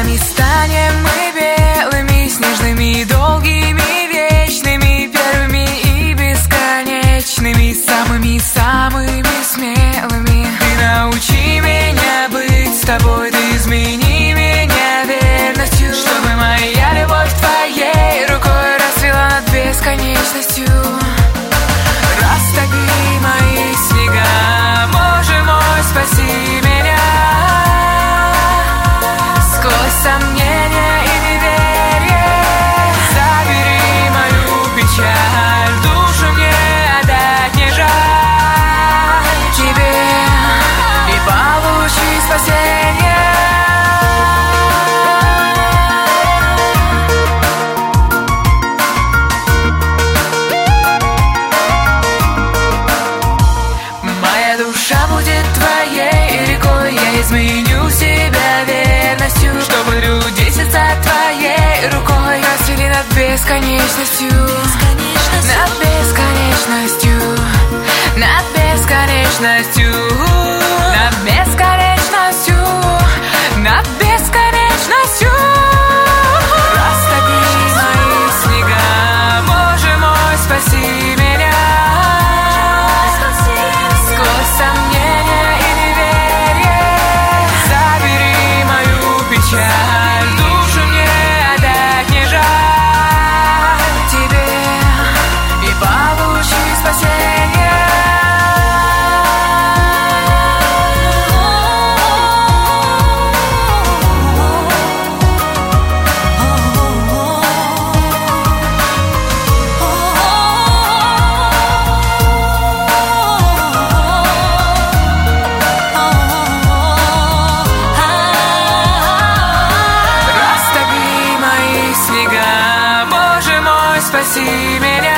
Нами станем мы белыми, снежными, долгими, вечными, первыми и бесконечными, самыми-самыми смелыми. Ты научи меня быть с тобой, ты измени меня верностью, чтобы моя любовь твоей рукой расцвела над бесконечностью. Растопи мои снега, Боже мой, спаси меня. Сквозь сомнения и неверие забери мою печаль, душу мне отдать не жаль тебе, и получи спасение. Моя душа будет твоей рекой, я изменю себя верностью, чтобы люди сердца твоей рукой расцвели над бесконечностью, над бесконечностью, над бесконечностью, над бесконечностью, над бесконечностью. Растопи мои снега, Боже мой, спаси меня. Сквозь сомнения и неверие забери мою печаль, душу мне отдать не жаль тебе, и получи спасение. Растопи мои снега, Боже мой, спаси меня.